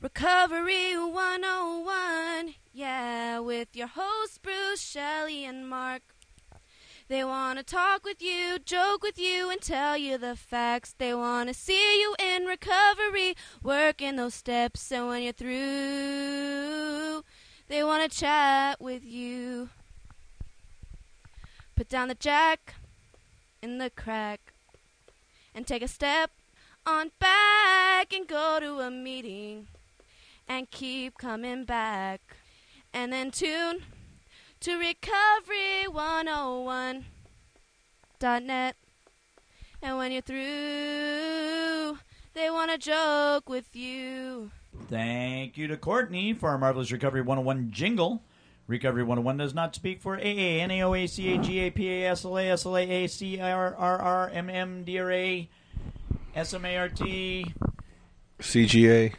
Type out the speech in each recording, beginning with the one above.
Recovery 101, yeah, with your hosts Bruce, Shelley, and Mark. They want to talk with you, joke with you, and tell you the facts. They want to see you in recovery, working those steps, and when you're through, they want to chat with you. Put down the jack in the crack and take a step on back and go to a meeting and keep coming back. And then tune to recovery101.net. And when you're through, they want to joke with you. Thank you to Courtney for our marvelous Recovery 101 jingle. Recovery 101 does not speak for AA, NAOA, CAGA, PA, SLA, SLA, CRRR, MMDRA, SMART, CGA.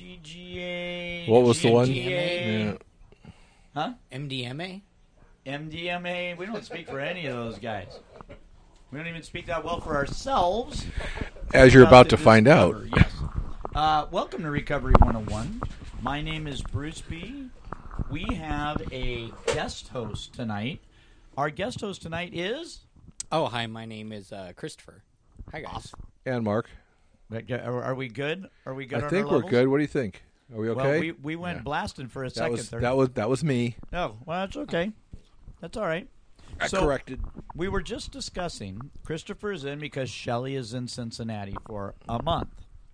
CGA. What was the one? GMTA. Huh? MDMA? MDMA. We don't speak for any of those guys. We don't even speak that well for ourselves. As you're about to find out. Yes. Welcome to Recovery 101. My name is Bruce B. We have a guest host tonight. Our guest host tonight is... Oh, hi, my name is Christopher. Hi, guys. And Mark. Are we good? Are we good I on think our we're levels? good. What do you think? Are we okay? Well, we went blasting for a that second was there. that was me. Oh, well, that's okay. That's all right. Corrected. We were just discussing, Christopher is in because Shelley is in Cincinnati for a month.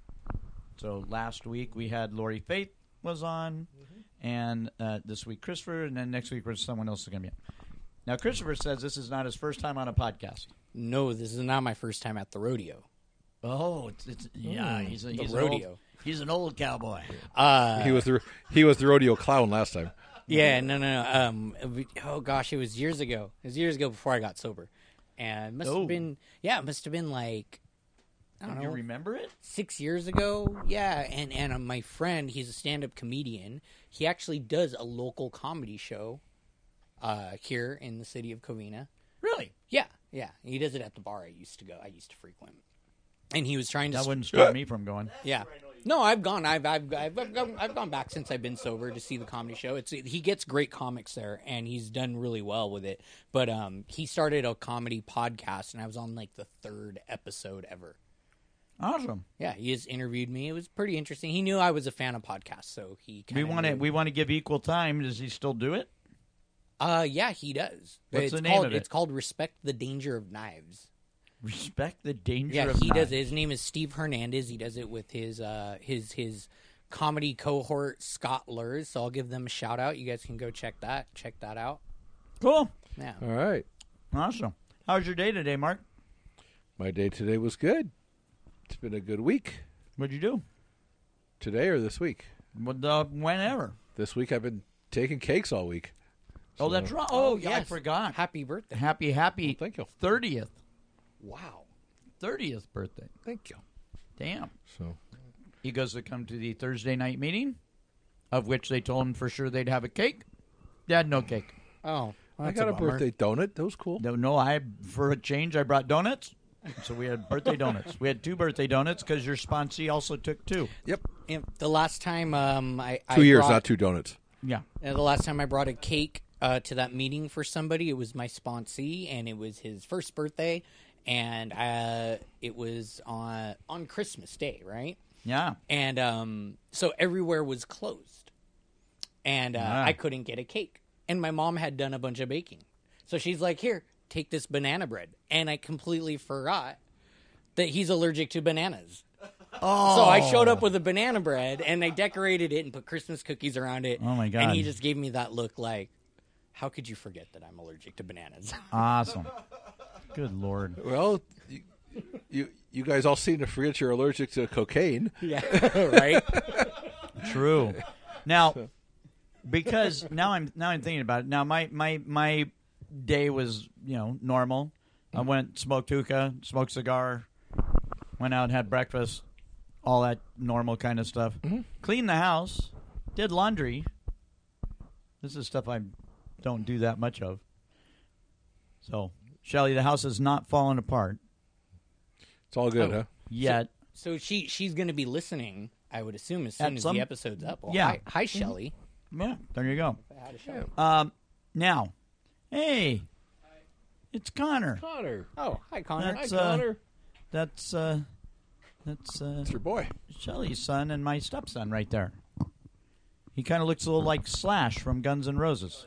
So last week we had Lori Faith was on, and this week Christopher, and then next week someone else is going to be on. Now, Christopher says this is not his first time on a podcast. No, this is not my first time at the rodeo. Oh, he's the rodeo. He's an old cowboy. He was the rodeo clown last time. Yeah, no. Oh gosh, it was years ago. It was years ago before I got sober, and it must have been like, I don't know. You remember it? 6 years ago. Yeah, and my friend, he's a stand-up comedian. He actually does a local comedy show here in the city of Covina. Really? Yeah. He does it at the bar I used to frequent. And he was trying to. That wouldn't stop me from going. Yeah. No, I've gone. I've gone back since I've been sober to see the comedy show. He gets great comics there, and he's done really well with it. But he started a comedy podcast, and I was on like the 3rd episode ever. Awesome. Yeah, he has interviewed me. It was pretty interesting. He knew I was a fan of podcasts, so he. We want to give equal time. Does he still do it? Yeah, he does. What's the name of it? It's called Respect the Danger of Knives. Respect the Danger of Knives. Yeah, he does it. His name is Steve Hernandez. He does it with his comedy cohort, Scott Lurs. So I'll give them a shout out. You guys can go check that out. Cool. Yeah. All right. Awesome. How's your day today, Mark? My day today was good. It's been a good week. What'd you do? Today or this week? Whenever. This week I've been taking cakes all week. Oh, that's right. Oh, yeah, yes. I forgot. Happy birthday. Happy Oh, thank you. 30th. Wow. 30th birthday. Thank you. Damn. So He goes to come to the Thursday night meeting, of which they told him for sure they'd have a cake. They had no cake. Oh, well, I that's got a bummer. birthday donut. That was cool. No, for a change, I brought donuts. So we had birthday donuts. We had 2 birthday donuts because your sponsee also took 2. Yep. And the last time I 2 years, brought- not 2 donuts. Yeah. The last time I brought a cake to that meeting for somebody, it was my sponsee, and it was his first birthday, and it was on Christmas Day, right? Yeah. And so everywhere was closed, and I couldn't get a cake. And my mom had done a bunch of baking, so she's like, "Here, take this banana bread," and I completely forgot that he's allergic to bananas. Oh. So I showed up with a banana bread, and I decorated it and put Christmas cookies around it. Oh, my God. And he just gave me that look like, how could you forget that I'm allergic to bananas? Awesome. Good Lord. Well, you guys all seem to forget you're allergic to cocaine. Yeah, right? True. Now, because now I'm thinking about it. Now my day was normal. I went, smoked hookah, smoked cigar, went out, had breakfast, all that normal kind of stuff. Mm-hmm. Cleaned the house, did laundry. This is stuff I don't do that much of. So, Shelley, the house has not fallen apart It's all good, huh? yet. So she's going to be listening I would assume as soon as the episode's up. Well, yeah. Hi, Shelley. Yeah, there you go. Hi to Shelley. Now, hey, it's Connor. Connor. Oh, hi, Connor. That's, Hi, Connor. That's It's your boy. Shelley's son and my stepson right there. He kind of looks a little like Slash from Guns N' Roses.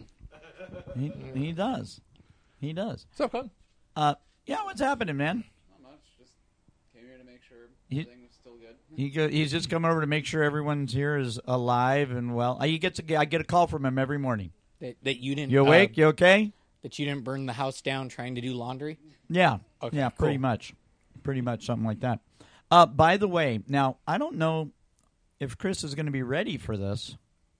He does. He does. What's up, Con? Yeah, what's happening, man? Not much. Just came here to make sure everything was still good. He's just come over to make sure everyone's here is alive and well. I get a call from him every morning. That you didn't. You awake? You okay? That you didn't burn the house down trying to do laundry. Yeah. Okay, yeah, cool. pretty much something like that. By the way, now I don't know if Chris is going to be ready for this.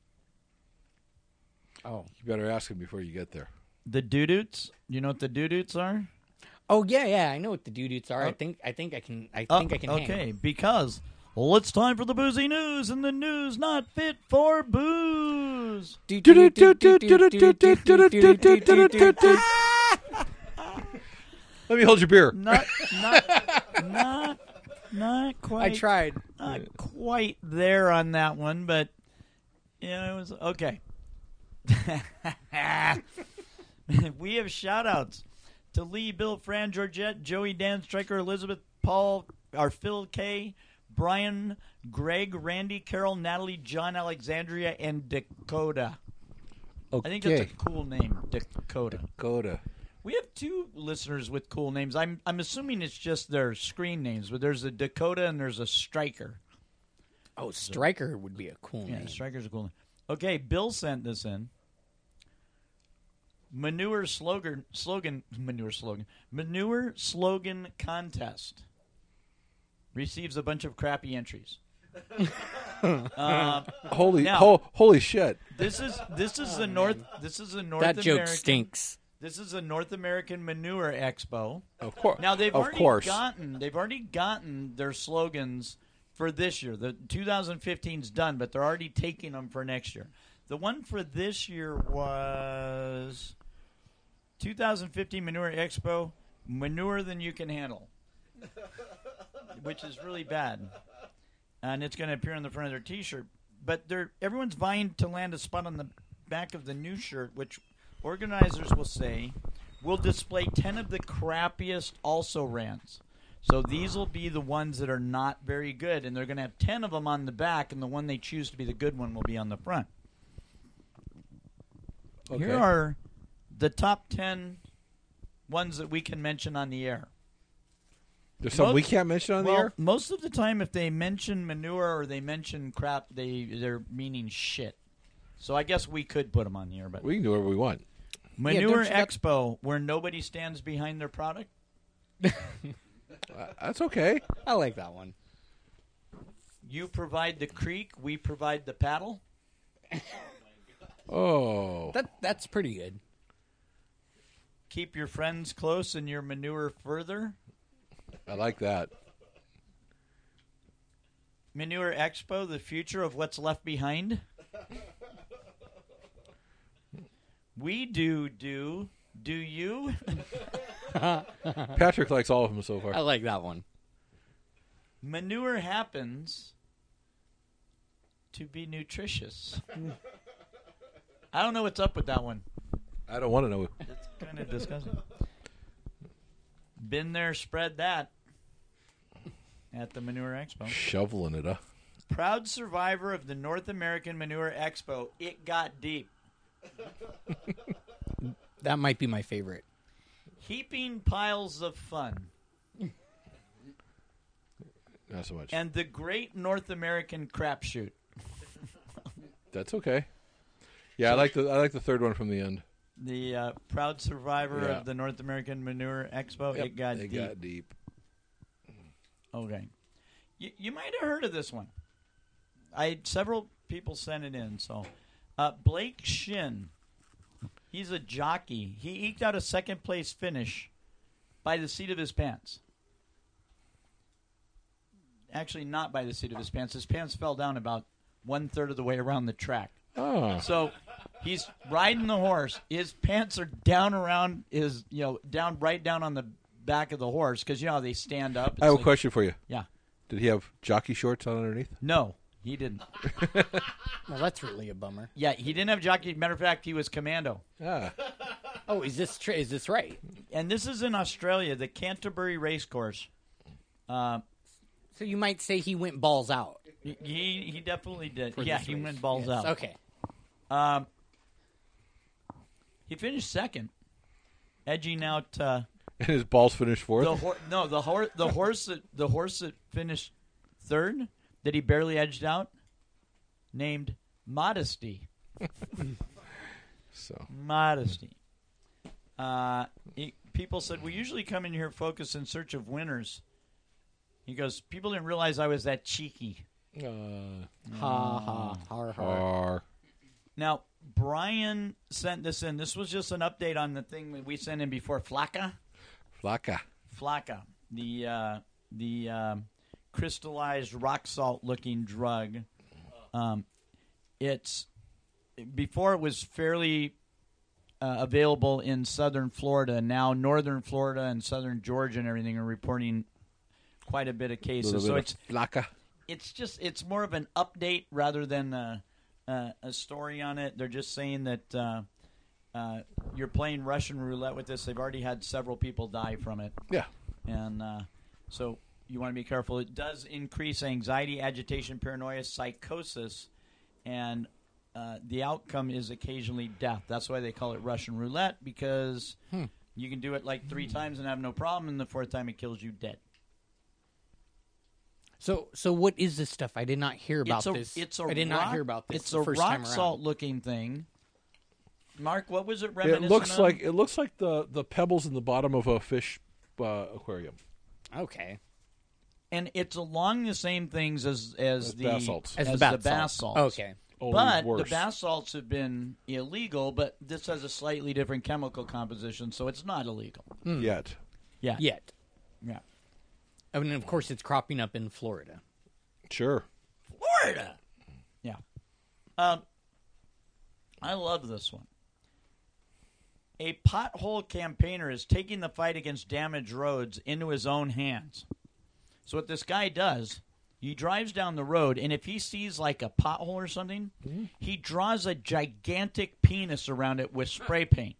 Oh. You better ask him before you get there. The doo-doots. You know what the doo-doots are? Oh yeah. I know what the doo-doots are. I think I can. I think I can. Okay, hang. because it's time for the boozy news, and the news not fit for booze. Let me hold your beer. Not quite. I tried. Not quite there on that one, but yeah, it was okay. We have shout-outs to Lee, Bill, Fran, Georgette, Joey, Dan, Stryker, Elizabeth, Paul, Phil K., Brian, Greg, Randy, Carol, Natalie, John, Alexandria, and Dakota. Okay. I think that's a cool name, Dakota. Dakota. We have two listeners with cool names. I'm assuming it's just their screen names, but there's a Dakota and there's a Stryker. Oh, Stryker would be a cool Yeah, name. Stryker's a cool name. Okay, Bill sent this in. Manure slogan contest receives a bunch of crappy entries. Holy shit! This is the North That joke American, stinks. This is a North American Manure Expo. Of course. Now they've of already course. gotten their slogans for this year. The 2015's done, but they're already taking them for next year. The one for this year was 2015 Manure Expo, manure than you can handle, which is really bad. And it's going to appear on the front of their T-shirt. But everyone's vying to land a spot on the back of the new shirt, which organizers will say will display 10 of the crappiest also rants. So these will be the ones that are not very good, and they're going to have 10 of them on the back, and the one they choose to be the good one will be on the front. Okay. Here are the top 10 ones that we can mention on the air. There's some we can't mention on the air? Most of the time, if they mention manure or they mention crap, they're meaning shit. So I guess we could put them on the air. But We can do whatever we want. Manure Expo, where nobody stands behind their product. That's okay. I like that one. You provide the creek, we provide the paddle. Oh. That's pretty good. Keep your friends close and your manure further. I like that. Manure Expo, the future of what's left behind. We do you? Patrick likes all of them so far. I like that one. Manure happens to be nutritious. I don't know what's up with that one. I don't want to know. It's kind of disgusting. Been there, spread that at the Manure Expo. Shoveling it up. Proud survivor of the North American Manure Expo. It got deep. That might be my favorite. Heaping piles of fun. Not so much. And the Great North American Crapshoot. That's okay. Yeah, I like the third one from the end. The proud survivor of the North American Manure Expo. Yep, It got it deep. got deep. Okay. You might have heard of this one. Several people sent it in. So, Blake Shin, he's a jockey. He eked out a second place finish by the seat of his pants. Actually, not by the seat of his pants. His pants fell down about 1/3 of the way around the track. Oh. So he's riding the horse. His pants are down around his, right down on the back of the horse because you know how they stand up. I have a question for you. Yeah. Did he have jockey shorts on underneath? No, he didn't. Well, that's really a bummer. Yeah, he didn't have jockey. Matter of fact, he was commando. Ah, Oh, is this right? And this is in Australia, the Canterbury Racecourse. So you might say he went balls out. He definitely did. For Yeah, this he race. went balls Yes, out. Okay. He finished second, edging out and his balls finished fourth. the horse that finished third that he barely edged out, named Modesty. So Modesty. People said, we usually come in here focused in search of winners. He goes, people didn't realize I was that cheeky. Ha ha har har. R. Now, Brian sent this in. This was just an update on the thing that we sent in before. Flakka, the crystallized rock salt looking drug. It's before it was fairly available in southern Florida. Now northern Florida and southern Georgia and everything are reporting quite a bit of cases. So it's more of an update rather than a story on it. They're just saying that you're playing Russian roulette with this. They've already had several people die from it. Yeah. And so you want to be careful. It does increase anxiety, agitation, paranoia, psychosis, and the outcome is occasionally death. That's why they call it Russian roulette, because you can do it like 3 times and have no problem, and the 4th time it kills you dead. So what is this stuff? I did not hear about this. I did not hear about this. It's the a first rock time around. salt looking thing. Mark, what was it It reminiscent looks of? like the pebbles in the bottom of a fish aquarium. Okay. And it's along the same things as the bath salts. As as the the bath bath salts. salts. Okay. Only But worse. the bath salts have been illegal, but this has a slightly different chemical composition, so it's not illegal. Yet. Yeah. Yet. Yeah. I mean, of course, it's cropping up in Florida. Sure. Florida. Yeah. I love this one. A pothole campaigner is taking the fight against damaged roads into his own hands. So what this guy does, he drives down the road, and if he sees like a pothole or something, he draws a gigantic penis around it with spray paint.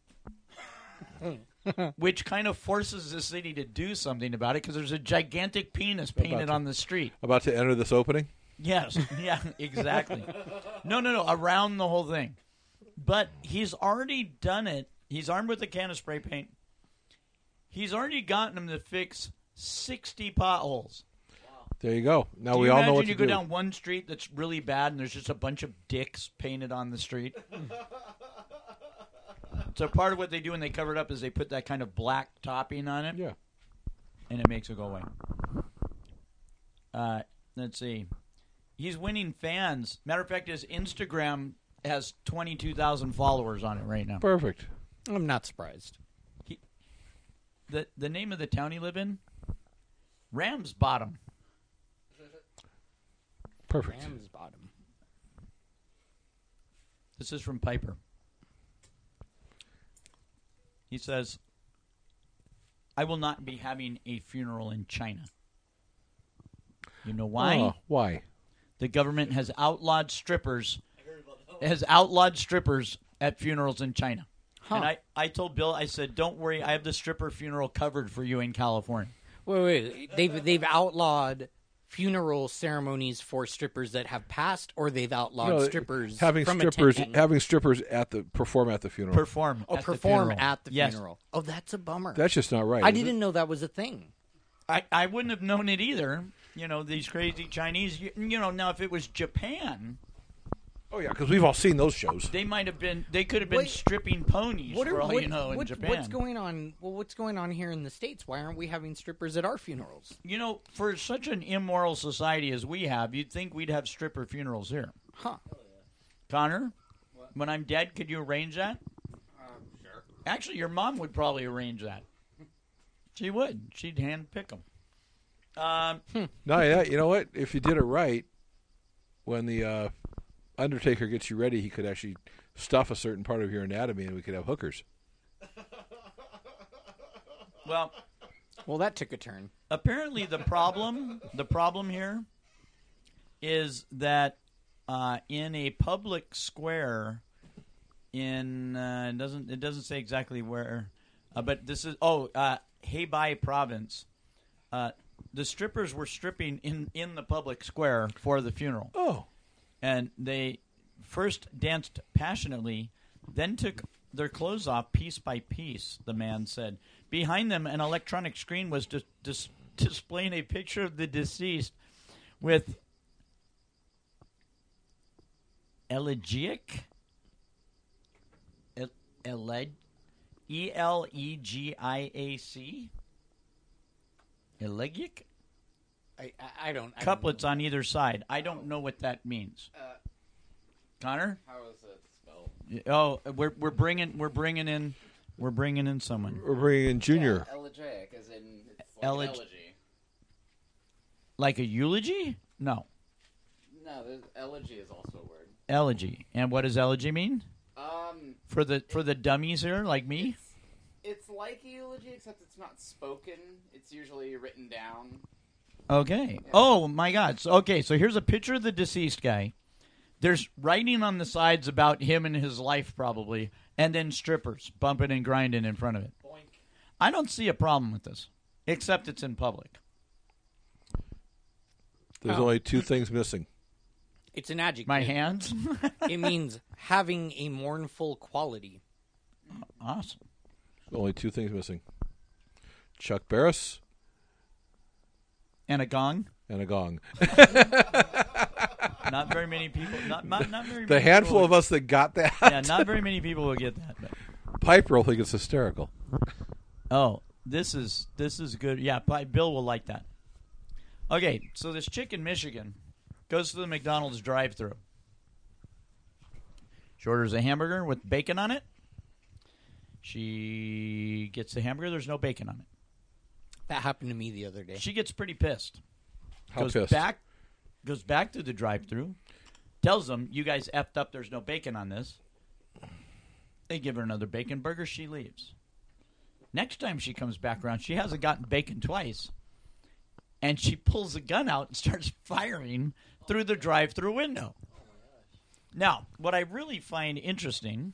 Which kind of forces the city to do something about it, because there's a gigantic penis painted on the street. About to enter this opening? Yes. Yeah, exactly. No, around the whole thing. But he's already done it. He's armed with a can of spray paint. He's already gotten them to fix 60 potholes. There you go. Now Do we you all imagine know what you to go do. down one street that's really bad and there's just a bunch of dicks painted on the street? So part of what they do when they cover it up is they put that kind of black topping on it. Yeah. And it makes it go away. Let's see. He's winning fans. Matter of fact, his Instagram has 22,000 followers on it right now. Perfect. I'm not surprised. The name of the town he lived in? Ram's Bottom. Perfect. Ram's bottom. This is from Piper. He says, I will not be having a funeral in China. You know why? Why? The government has outlawed strippers. Has outlawed strippers at funerals in China. Huh. And I told Bill, I said, don't worry, I have the stripper funeral covered for you in California. Wait. They've outlawed funeral ceremonies for strippers that have passed, or they've outlawed strippers having from strippers attending? having strippers perform at the funeral. Perform at the funeral. at the Yes. funeral. Oh, that's a bummer. That's just not right. I is it? didn't know that was a thing. I wouldn't have known it either. You know, these crazy Chinese. You know, now if it was Japan, Oh yeah, because we've all seen those shows. they might have been. They could have been Wait. stripping ponies for all you know in what- Japan. What's going on? Well, what's going on here in the States? Why aren't we having strippers at our funerals? You know, for such an immoral society as we have, you'd think we'd have stripper funerals here. Huh. Connor, when I'm dead, could you arrange that? Sure. Actually, your mom would probably arrange that. She would. She'd hand pick them. No, yeah, you know what? If you did it right, when the Undertaker gets you ready, he could actually stuff a certain part of your anatomy, and we could have hookers. Well, Well, that took a turn. Apparently, the problem here is that in a public square, it doesn't say exactly where, but this is Hebei province. The strippers were stripping in the public square for the funeral. Oh, and they first danced passionately, then took their clothes off piece by piece, the man said. Behind them, an electronic screen was displaying a picture of the deceased with elegiac, E-L-E-G-I-A-C, elegiac? I don't. Couplets on either side. I don't know what that means. Connor? How is it spelled? Oh, we're bringing in someone. we're bringing in Junior. Yeah, elegiac, as in it's like Eleg- an elegy. Like a eulogy? No. No, elegy is also a word. Elegy. And what does elegy mean? For the dummies here, like me? It's like a eulogy, except it's not spoken. It's usually written down. Okay. Yeah. Oh my God. So here's a picture of the deceased guy. There's writing on the sides about him and his life, probably, and then strippers bumping and grinding in front of it. Boink. I don't see a problem with this, except it's in public. There's only two things missing. It's an adjective. My hands? It means having a mournful quality. Awesome. Only two things missing. Chuck Barris And a gong? and a gong. Not very many people. Not very. The many handful people of us that got that. Yeah, not very many people will get that. But. Piper will think it's hysterical. Oh, this is good. Yeah, Bill will like that. Okay, so this chick in Michigan goes to the McDonald's drive-thru. She orders a hamburger with bacon on it. She gets the hamburger. There's no bacon on it. That happened to me the other day. She gets pretty pissed. How goes pissed? Goes back to the drive-thru. Tells them, "You guys effed up. There's no bacon on this." They give her another bacon burger. She leaves. Next time she comes back around, she hasn't gotten bacon twice. And she pulls a gun out and starts firing through the drive-thru window. Now, what I really find interesting,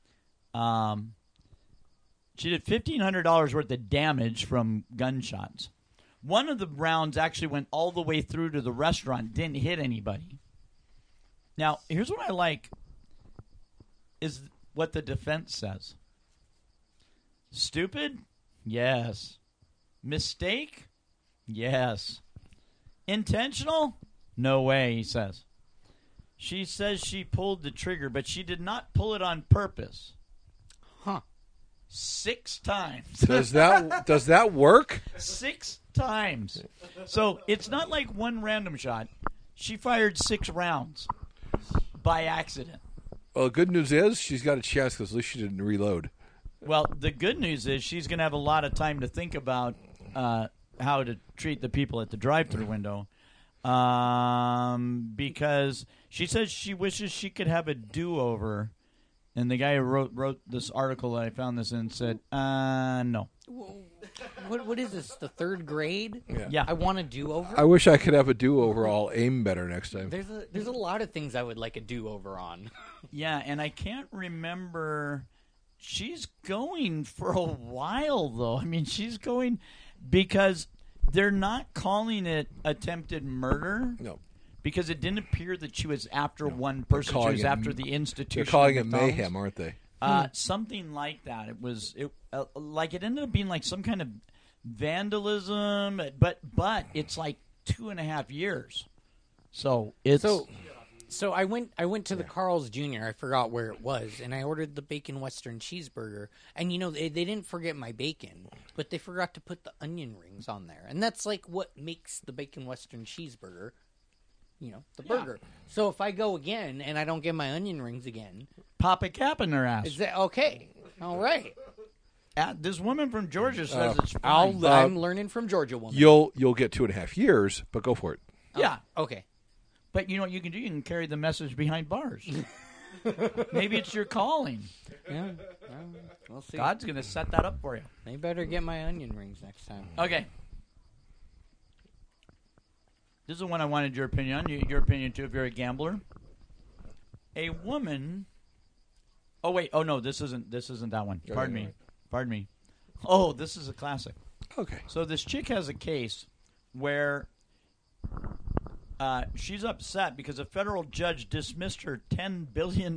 she did $1,500 worth of damage from gunshots. One of the rounds actually went all the way through to the restaurant, didn't hit anybody. Now, here's what I like, is what the defense says. Stupid? Yes. Mistake? Yes. Intentional? No way, he says. She says she pulled the trigger, but she did not pull it on purpose. Huh. 6 times. Does that work? 6 times. So it's not like one random shot. She fired 6 rounds by accident. Well, the good news is she's got a chance because at least she didn't reload. Well, the good news is she's going to have a lot of time to think about how to treat the people at the drive-thru window, because she says she wishes she could have a do-over. And the guy who wrote this article that I found this in said, no. What is this? The 3rd grade? Yeah. I want a do-over. I wish I could have a do-over. I'll aim better next time. There's a lot of things I would like a do-over on. Yeah, and I can't remember. She's going for a while, though. I mean, she's going because they're not calling it attempted murder. No. Because it didn't appear that she was after one person. She was after the institution. They're calling it McDonald's. mayhem, aren't they? Something like that. It was like it ended up being like some kind of vandalism, but it's like 2.5 years. So it's So I went to the Carl's Jr. I forgot where it was, and I ordered the bacon Western cheeseburger. And they didn't forget my bacon, but they forgot to put the onion rings on there, and that's like what makes the bacon Western cheeseburger. The burger. So if I go again and I don't get my onion rings again, pop a cap in their ass. is that okay? All right. This woman from Georgia says it's fine. I'm learning from Georgia woman. You'll get 2.5 years, but go for it. Yeah. Okay. But you know what you can do? You can carry the message behind bars. Maybe it's your calling. Yeah, we'll see. God's going to set that up for you. They better get my onion rings next time. Okay. This is the one I wanted your opinion on. Your opinion, too, if you're a gambler. A woman... Oh, wait. Oh, no, this isn't that one. Pardon me. Oh, this is a classic. Okay. So this chick has a case where she's upset because a federal judge dismissed her $10 billion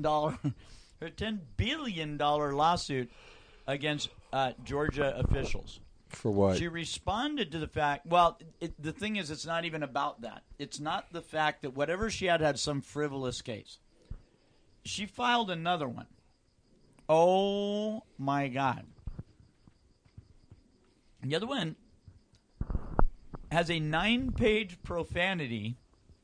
lawsuit against Georgia officials. For what? She responded to the fact, well, the thing is, it's not even about that. It's not the fact that whatever she had some frivolous case. She filed another one. Oh, my God. The other one has a 9-page profanity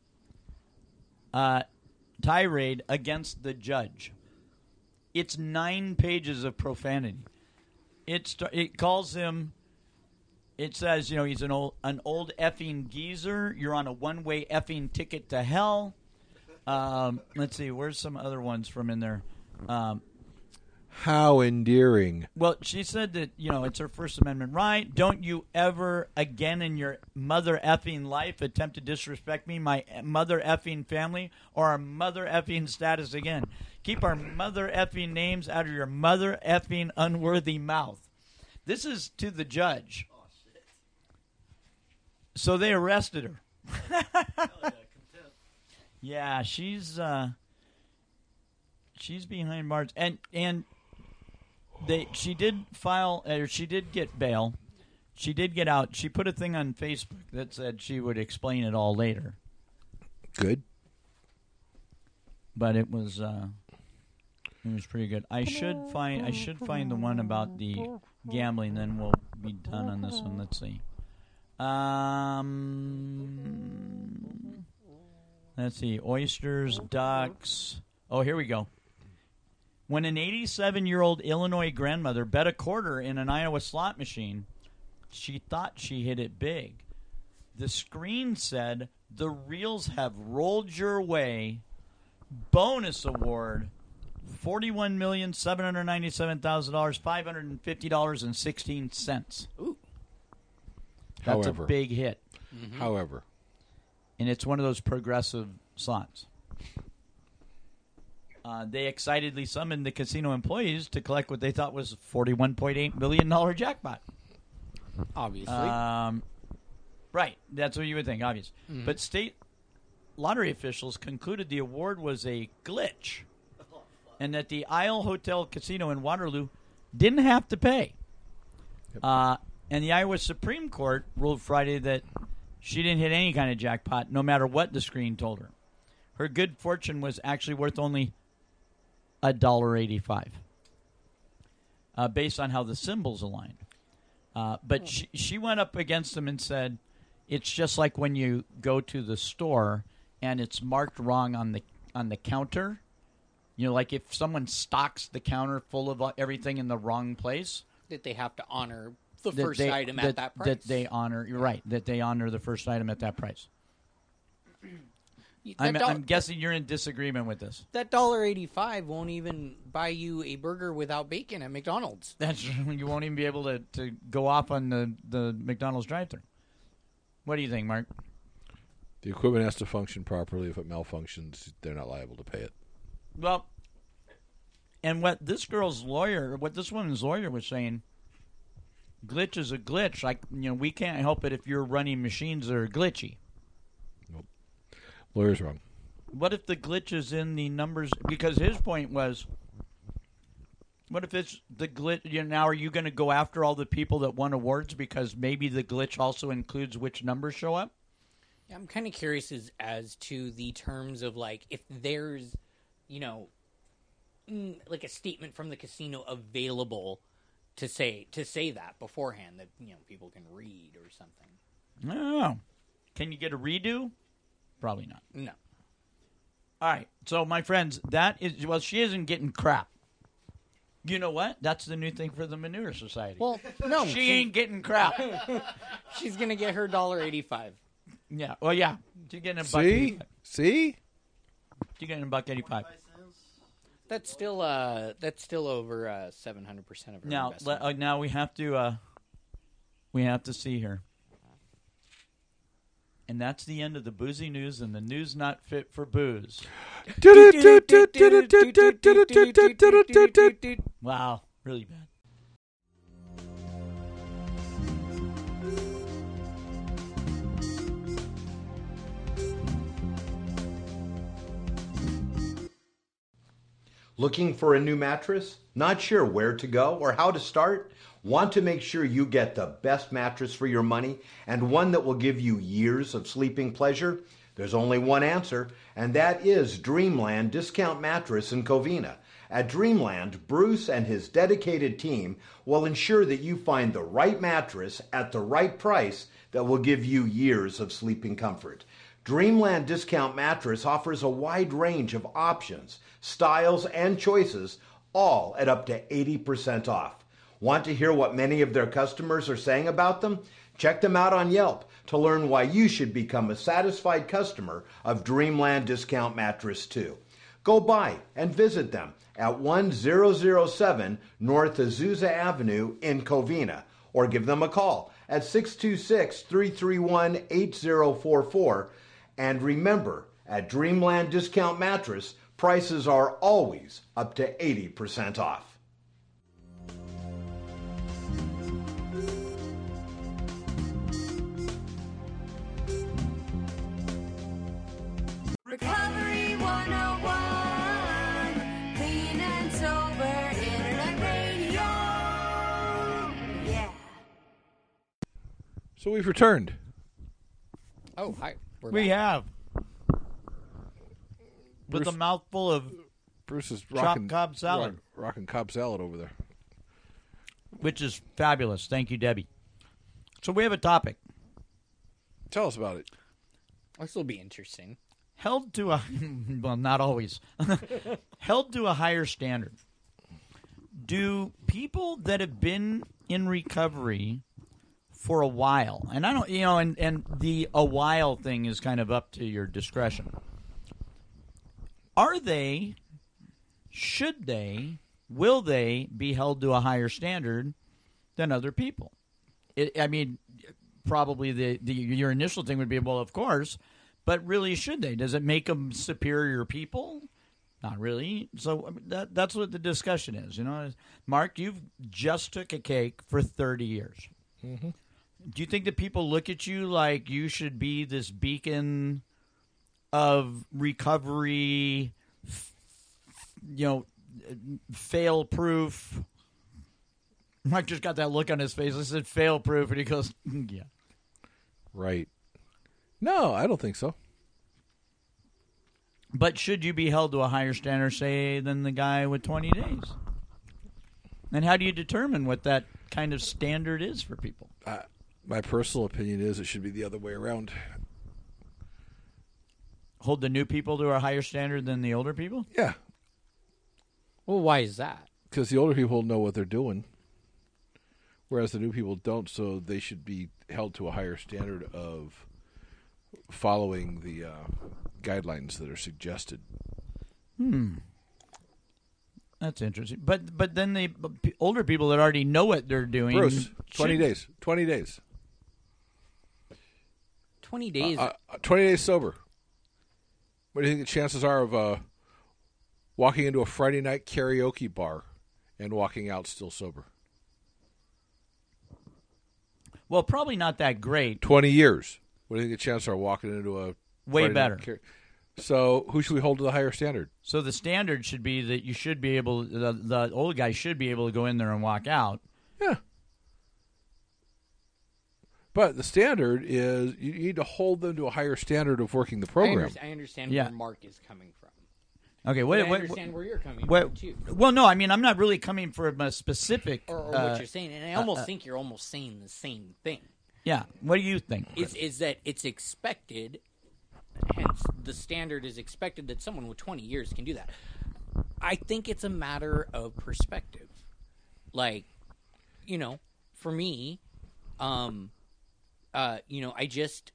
tirade against the judge. It's 9 pages of profanity. It calls him... It says, he's an old effing geezer. You're on a one-way effing ticket to hell. Let's see, where's some other ones from in there? How endearing. Well, she said that, it's her First Amendment right. Don't you ever again in your mother effing life attempt to disrespect me, my mother effing family, or our mother effing status again. Keep our mother effing names out of your mother effing unworthy mouth. This is to the judge. So they arrested her. Yeah, she's behind bars, and she did get bail. She did get out. She put a thing on Facebook that said she would explain it all later. Good. But it was pretty good. I should find the one about the gambling. Then we'll be done on this one. Let's see. Let's see. Oysters, ducks. Oh, here we go. When an 87-year-old Illinois grandmother bet a quarter in an Iowa slot machine, she thought she hit it big. The screen said, "The reels have rolled your way. Bonus award, $41,797,000, $550.16. Ooh. That's However. a big hit. Mm-hmm. However. And it's one of those progressive slots. They excitedly summoned the casino employees to collect what they thought was a $41.8 million jackpot. Obviously. Right. That's what you would think, obvious. Mm-hmm. But state lottery officials concluded the award was a glitch and that the Isle Hotel Casino in Waterloo didn't have to pay. Yep. And the Iowa Supreme Court ruled Friday that she didn't hit any kind of jackpot, no matter what the screen told her. Her good fortune was actually worth only $1.85, based on how the symbols aligned. But she went up against them and said, it's just like when you go to the store and it's marked wrong on the counter. Like if someone stocks the counter full of everything in the wrong place. That they have to honor the first item at that price. That they honor, you're right, that they honor the first item at that price. I'm guessing you're in disagreement with this. That $1.85 won't even buy you a burger without bacon at McDonald's. That's you won't even be able to go off on the McDonald's drive-thru. What do you think, Mark? The equipment has to function properly. If it malfunctions, they're not liable to pay it. Well, and what this woman's lawyer was saying, glitch is a glitch. Like, we can't help it if you're running machines that are glitchy. Nope. Lawyer's wrong. What if the glitch is in the numbers? Because his point was, what if it's the glitch? Now, are you going to go after all the people that won awards because maybe the glitch also includes which numbers show up? I'm kind of curious as to the terms of, like, if there's, like a statement from the casino available to say that beforehand that, people can read or something. I don't know. Can you get a redo? Probably not. No. All right. So, my friends, she isn't getting crap. You know what? That's the new thing for the Manure Society. Well, no. She ain't getting crap. She's going to get her $1.85. Yeah. Well, yeah. She's getting $1.85. See? She's getting $1.85. That's still over 700% of our Now, investment. now we have to see here. And that's the end of the boozy news and the news not fit for booze. Wow, really bad. Looking for a new mattress? Not sure where to go or how to start? Want to make sure you get the best mattress for your money and one that will give you years of sleeping pleasure? There's only one answer, and that is Dreamland Discount Mattress in Covina. At Dreamland, Bruce and his dedicated team will ensure that you find the right mattress at the right price that will give you years of sleeping comfort. Dreamland Discount Mattress offers a wide range of options, styles, and choices, all at up to 80% off. Want to hear what many of their customers are saying about them? Check them out on Yelp to learn why you should become a satisfied customer of Dreamland Discount Mattress too. Go by and visit them at 1007 North Azusa Avenue in Covina, or give them a call at 626-331-8044. And remember, at Dreamland Discount Mattress, prices are always up to 80% off. Recovery 101, clean and sober internet radio. Yeah. So we've returned. Oh, hi. We have. With Bruce- a mouthful of, Bruce is chopped rocking Cobb salad, rocking Cobb salad over there. which is fabulous. Thank you, Debbie. So we have a topic. Tell us about it. This will be interesting. Held to a, well, not always, held to a higher standard. Do people that have been in recovery for a while, and I don't, and the a while thing is kind of up to your discretion. Are they, should they, will they be held to a higher standard than other people? Probably your initial thing would be, well, of course, but really, should they? Does it make them superior people? Not really. So that's what the discussion is. Mark, you've just took a cake for 30 years. Mm-hmm. Do you think that people look at you like you should be this beacon of recovery, fail-proof? Mark just got that look on his face. I said fail-proof, and he goes, yeah. Right. No, I don't think so. But should you be held to a higher standard, say, than the guy with 20 days? And how do you determine what that kind of standard is for people? My personal opinion is it should be the other way around. Hold the new people to a higher standard than the older people? Yeah, Well, why is that? because the older people know what they're doing, whereas the new people don't, so they should be held to a higher standard of following the guidelines that are suggested. That's interesting. But then the older people that already know what they're doing. Bruce, 20 days. 20 days. 20 days. 20 days sober. What do you think the chances are of walking into a Friday night karaoke bar and walking out still sober? Well, probably not that great. 20 years. What do you think the chances are walking into a Way Friday better. night So who should we hold to the higher standard? So the standard should be that you should be able, the old guy should be able to go in there and walk out. Yeah. But the standard is you need to hold them to a higher standard of working the program. I understand Yeah. where Mark is coming from. Okay, But I understand where you're coming from, too. Well, no, I mean, I'm not really coming from a specific. Or what you're saying. And I almost think you're almost saying the same thing. Yeah. What do you think? Is that it's expected, hence the standard is expected that someone with 20 years can do that. I think it's a matter of perspective. Like, for me, I just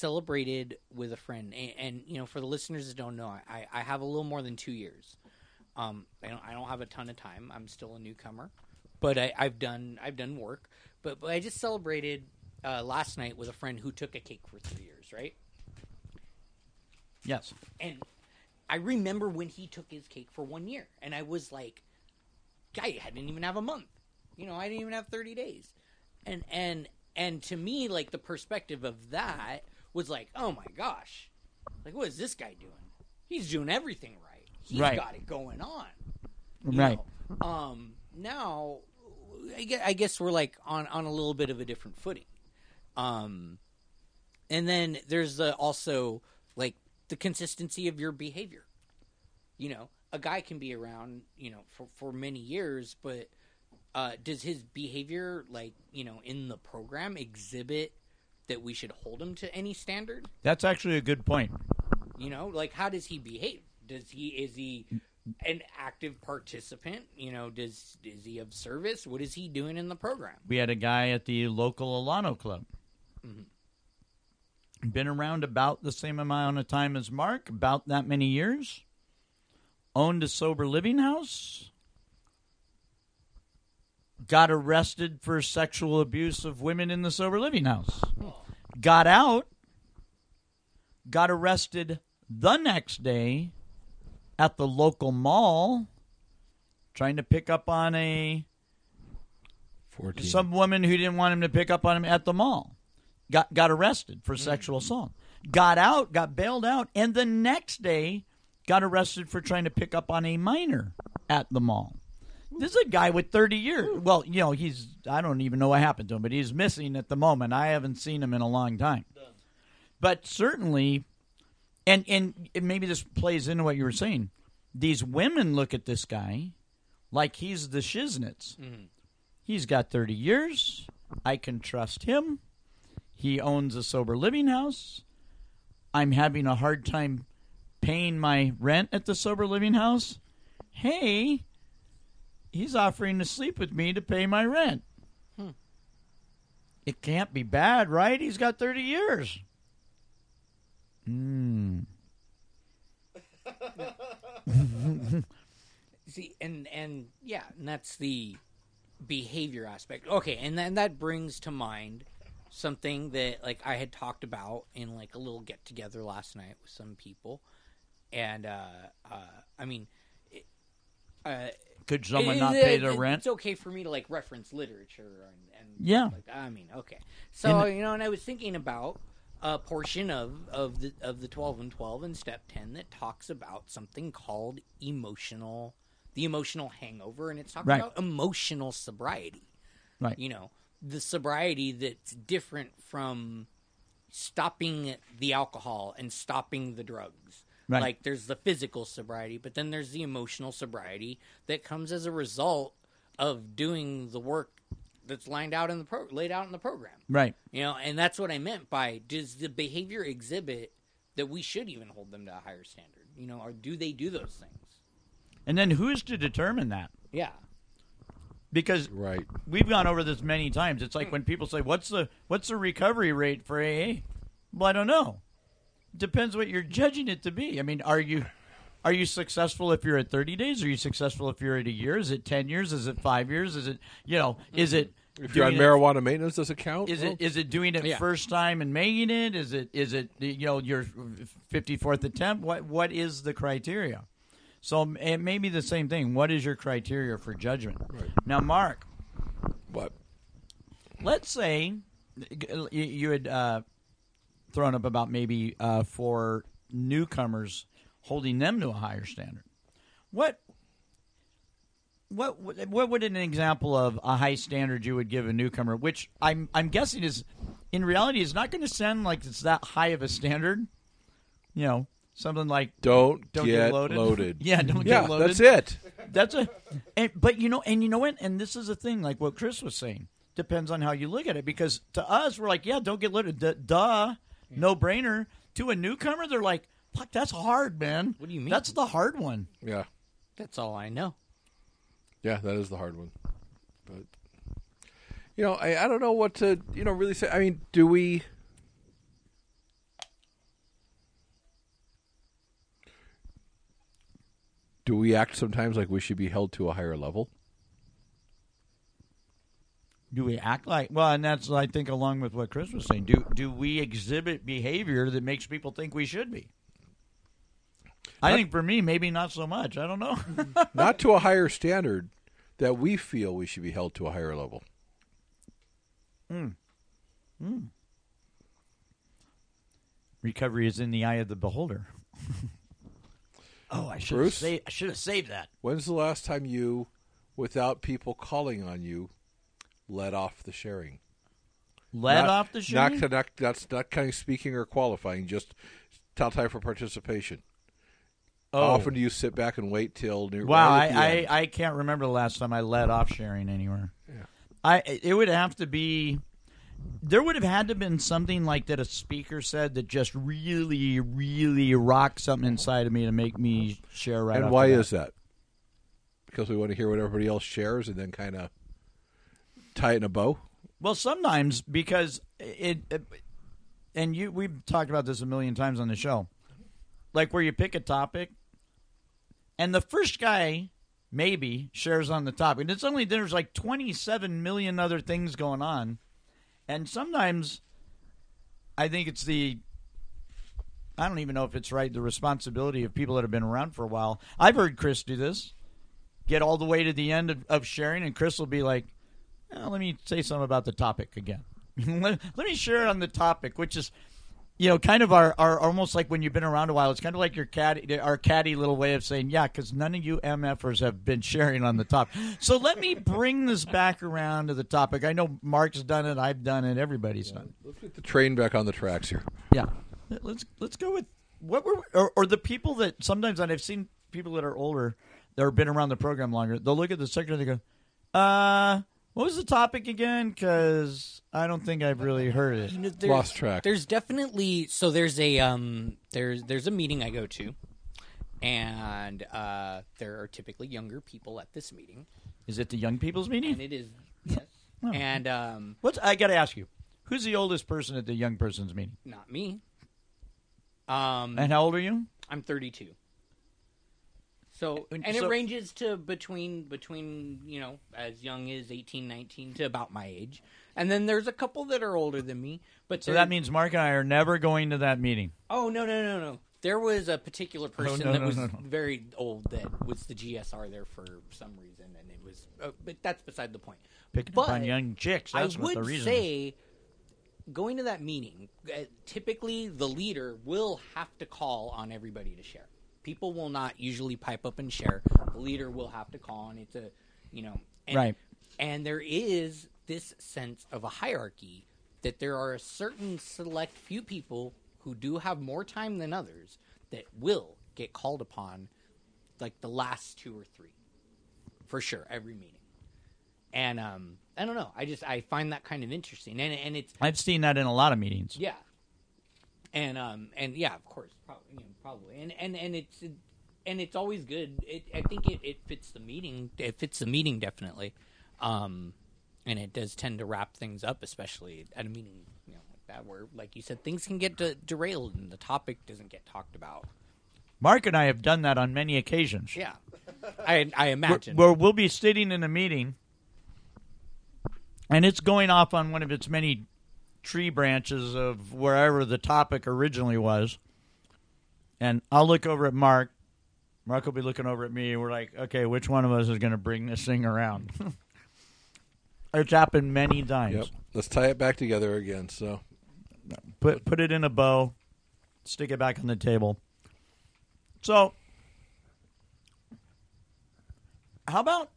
celebrated with a friend, and for the listeners that don't know, I have a little more than 2 years. I don't have a ton of time. I'm still a newcomer, but I've done work. But I just celebrated last night with a friend who took a cake for 3 years, right? Yes. And I remember when he took his cake for 1 year, and I was like, I didn't even have a month. You know, I didn't even have 30 days. And to me, like, the perspective of that was like, oh my gosh, like, what is this guy doing? He's doing everything right. He's got it going on. Right. Now, I guess we're like on a little bit of a different footing. And then there's also like the consistency of your behavior. You know, a guy can be around, you know, for many years, but does his behavior, like, you know, in the program exhibit that we should hold him to any standard? That's actually a good point. You know, like, how does he behave? Is he an active participant? You know, is he of service? What is he doing in the program? We had a guy at the local Alano Club. Mm-hmm. Been around about the same amount of time as Mark, about that many years. Owned a sober living house. Got arrested for sexual abuse of women in the sober living house. Got out. Got arrested the next day at the local mall trying to pick up on some woman who didn't want him to pick up on him at the mall. Got arrested for sexual assault. Got out, got bailed out, and the next day got arrested for trying to pick up on a minor at the mall. This is a guy with 30 years. Well, you know, I don't even know what happened to him, but he's missing at the moment. I haven't seen him in a long time. But certainly, and maybe this plays into what you were saying, these women look at this guy like he's the shiznits. Mm-hmm. He's got 30 years. I can trust him. He owns a sober living house. I'm having a hard time paying my rent at the sober living house. Hey, he's offering to sleep with me to pay my rent. It can't be bad, right? He's got 30 years. See, and yeah, and that's the behavior aspect. Okay, and then that brings to mind something that, like, I had talked about in, like, a little get together last night with some people, and I mean, could someone not pay their rent? It's okay for me to, like, reference literature and yeah. Like, I mean, okay. So, you know, and I was thinking about a portion of the 12 and 12 in Step 10 that talks about something called the emotional hangover, and it's talking about emotional sobriety. Right. You know, the sobriety that's different from stopping the alcohol and stopping the drugs. Right. Like, there's the physical sobriety, but then there's the emotional sobriety that comes as a result of doing the work that's laid out in the program. Right. You know, and that's what I meant by, does the behavior exhibit that we should even hold them to a higher standard? You know, or do they do those things? And then who's to determine that? Yeah. Because we've gone over this many times. It's like when people say, what's the recovery rate for AA? Well, I don't know. Depends what you're judging it to be. I mean, are you successful if you're at 30 days? Are you successful if you're at a year? Is it 10 years? Is it 5 years? Is it, you know, is it... If you're on marijuana maintenance, does it count? Is it doing it first time and making it? Is it you know, your 54th attempt? What is the criteria? So it may be the same thing. What is your criteria for judgment? Right. Now, Mark. What? Let's say you had thrown up about maybe for newcomers holding them to a higher standard. What would an example of a high standard you would give a newcomer, which I'm guessing is, in reality, is not going to sound like it's that high of a standard? You know, something like don't get loaded. Yeah, don't get loaded. That's it. That's but you know what? And this is the thing, like what Chris was saying. Depends on how you look at it, because to us, we're like, yeah, don't get loaded. Duh, no brainer. To a newcomer, they're like, fuck, that's hard, man. What do you mean? That's the hard one. Yeah. That's all I know. Yeah, that is the hard one. But, you know, I don't know what to, you know, really say. I mean, do we Do we act sometimes like we should be held to a higher level? Do we act like, well, and that's, I think, along with what Chris was saying, do we exhibit behavior that makes people think we should be? I think for me, maybe not so much. I don't know. Not to a higher standard that we feel we should be held to a higher level. Recovery is in the eye of the beholder. I should have saved that. When's the last time you, without people calling on you, let off the sharing? Off the sharing? That's not kind of speaking or qualifying, just time for participation. Oh. How often do you sit back and wait till near? Wow, right at the end? I can't remember the last time I let off sharing anywhere. Yeah. It would have to be. There would have had to have been something like that a speaker said that just really, really rocked something inside of me to make me share right. And why is that? Because we want to hear what everybody else shares and then kind of tie it in a bow? Well, sometimes because we've talked about this a million times on the show, like where you pick a topic, and the first guy maybe shares on the topic. And there's like 27 million other things going on. And sometimes I think it's I don't even know if it's right, the responsibility of people that have been around for a while. I've heard Chris do this, get all the way to the end of sharing, and Chris will be like, let me say something about the topic again. let me share on the topic, which is, kind of our almost like when you've been around a while, it's kind of like our catty little way of saying, yeah, because none of you MFers have been sharing on the topic. So let me bring this back around to the topic. I know Mark's done it, I've done it, everybody's done it. Let's get the train back on the tracks here. Yeah. Let's go with what or the people that sometimes, and I've seen people that are older, that have been around the program longer, they'll look at the secretary and they go, what was the topic again? Because I don't think I've really heard it. Lost track. There's definitely there's a meeting I go to, and there are typically younger people at this meeting. Is it the young people's meeting? And it is, yes. Oh. And I got to ask you, who's the oldest person at the young person's meeting? Not me. And how old are you? I'm 32. So it ranges to between as young as 18, 19 to about my age. And then there's a couple that are older than me. So that means Mark and I are never going to that meeting. Oh, no. There was a particular person that was very old that was the GSR there for some reason, and it was but that's beside the point. Picking up on young chicks, that's what the reason is. I would say going to that meeting, typically the leader will have to call on everybody to share. People will not usually pipe up and share. The leader will have to call, and it's right. And there is this sense of a hierarchy that there are a certain select few people who do have more time than others that will get called upon, like the last 2 or 3, for sure, every meeting. And I don't know. I find that kind of interesting, and it's I've seen that in a lot of meetings. Yeah. And yeah, of course, probably, and it's always good. I think it fits the meeting. It fits the meeting definitely, and it does tend to wrap things up, especially at a meeting like that, where, like you said, things can get derailed and the topic doesn't get talked about. Mark and I have done that on many occasions. Yeah, I imagine. Where we'll be sitting in a meeting, and it's going off on one of its many tree branches of wherever the topic originally was, and I'll look over at Mark. Mark will be looking over at me, and we're like, okay, which one of us is going to bring this thing around? It's happened many times. Yep. Let's tie it back together again. So put it in a bow, stick it back on the table. So how about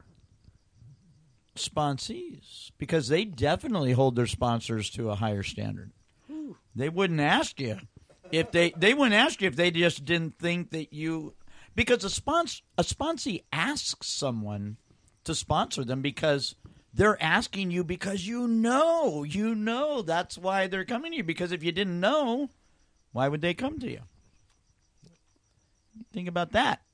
sponsees? Because they definitely hold their sponsors to a higher standard. They wouldn't ask you if they wouldn't ask you if they just didn't think that you, because a sponsee asks someone to sponsor them because they're asking you because you know that's why they're coming to you, because if you didn't know, why would they come to you? Think about that.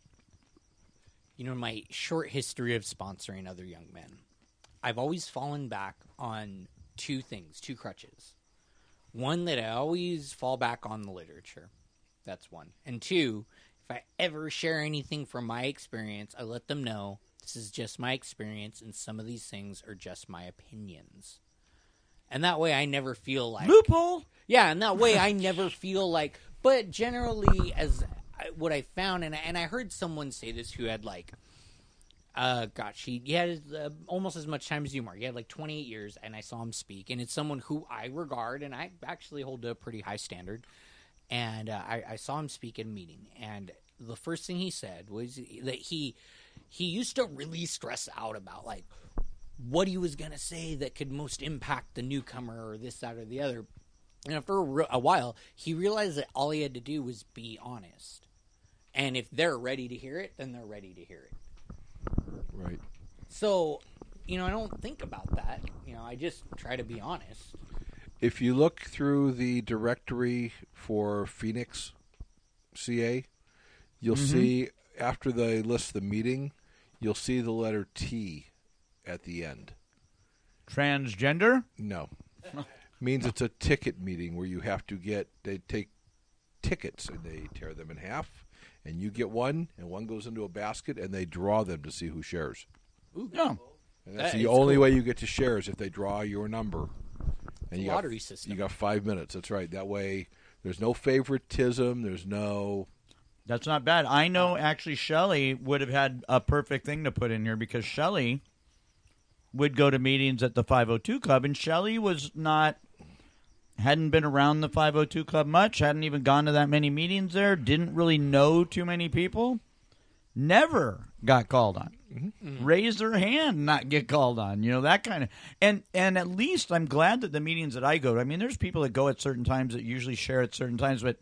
My short history of sponsoring other young men, I've always fallen back on 2 things, 2 crutches. One, that I always fall back on the literature. That's one. And 2, if I ever share anything from my experience, I let them know this is just my experience, and some of these things are just my opinions. And that way I never feel like... Loophole! Yeah, and that way I never feel like... But generally, what I found, and I heard someone say this who had like... he had almost as much time as you, Mark. He had like 28 years, and I saw him speak. And it's someone who I regard, and I actually hold a pretty high standard. And I saw him speak at a meeting, and the first thing he said was that he used to really stress out about like what he was going to say that could most impact the newcomer or this, that, or the other. And after a while, he realized that all he had to do was be honest. And if they're ready to hear it, then they're ready to hear it. Right. So, I don't think about that. I just try to be honest. If you look through the directory for Phoenix CA, you'll see, after they list the meeting, you'll see the letter T at the end. Transgender? No. Means it's a ticket meeting where you have to they take tickets and they tear them in half, and you get one, and one goes into a basket, and they draw them to see who shares. Ooh, Yeah. And that's That the is only cool. way you get to share is if they draw your number. And you Lottery got, system. You got 5 minutes. That's right. That way, there's no favoritism. There's no... That's not bad. I know actually Shelley would have had a perfect thing to put in here because Shelley would go to meetings at the 502 Club, and Shelley hadn't been around the 502 Club much, hadn't even gone to that many meetings there, didn't really know too many people, never got called on. Raised her hand, not get called on, that kind of. And at least I'm glad that the meetings that I go to, I mean, there's people that go at certain times that usually share at certain times, but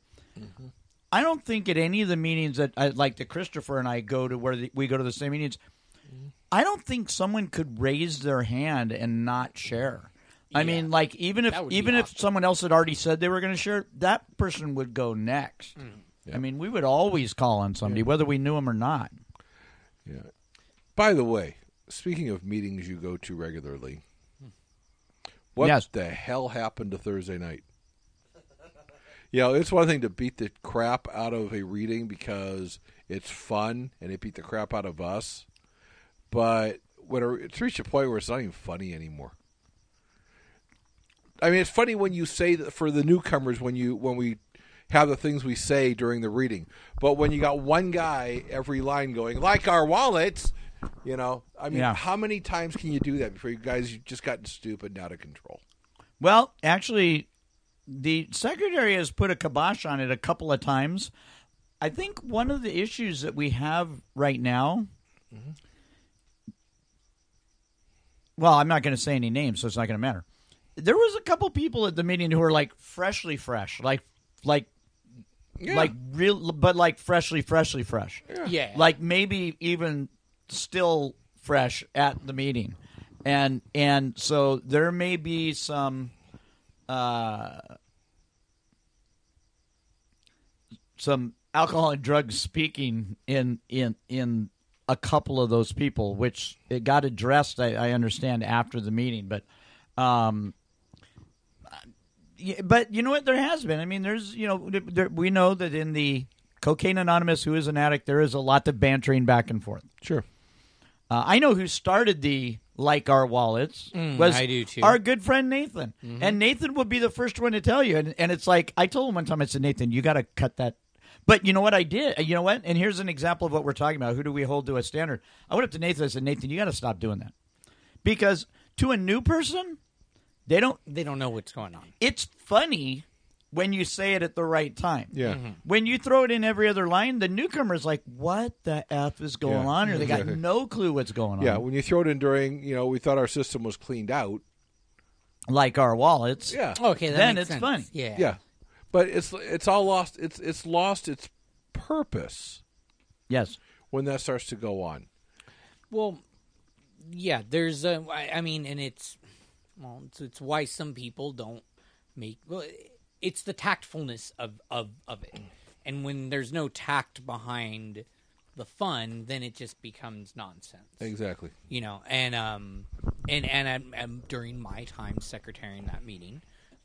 I don't think at any of the meetings that that Christopher and I go to where we go to the same meetings, I don't think someone could raise their hand and not share. I mean, like even if someone else had already said they were going to share, that person would go next. Yeah. I mean, we would always call on somebody, whether we knew them or not. Yeah. By the way, speaking of meetings you go to regularly, what the hell happened to Thursday night? It's one thing to beat the crap out of a reading because it's fun and it beat the crap out of us. But it's reached a point where it's not even funny anymore. I mean, it's funny when you say that for the newcomers when we have the things we say during the reading. But when you got one guy every line going, like our wallets, I mean, how many times can you do that before you guys just gotten stupid and out of control? Well, actually, the secretary has put a kibosh on it a couple of times. I think one of the issues that we have right now, well, I'm not going to say any names, so it's not going to matter. There was a couple people at the meeting who were like freshly fresh, like real, but like freshly fresh. Yeah. Like maybe even still fresh at the meeting, and so there may be some alcohol and drugs speaking in a couple of those people, which it got addressed. I understand after the meeting, but. But you know what? There has been. I mean, there's, we know that in the Cocaine Anonymous, who is an addict, there is a lot of bantering back and forth. Sure. I know who started the Like Our Wallets was I do too. our good friend Nathan. And Nathan would be the first one to tell you. And it's like, I told him one time, I said, Nathan, you got to cut that. But you know what I did? You know what? And here's an example of what we're talking about. Who do we hold to a standard? I went up to Nathan and I said, Nathan, you got to stop doing that. Because to a new person, they don't know what's going on. It's funny when you say it at the right time. Yeah. When you throw it in every other line, the newcomer's like, what the F is going on? Or they got no clue what's going on. Yeah, when you throw it in during, we thought our system was cleaned out. Like Our Wallets. Yeah. Okay, that then makes it's sense. funny. Yeah. Yeah. But it's all lost. It's lost its purpose Yes. when that starts to go on. Well, yeah, there's I mean, and it's why some people don't make. Well, it's the tactfulness of it, and when there's no tact behind the fun, then it just becomes nonsense. Exactly. And during my time secretarying that meeting,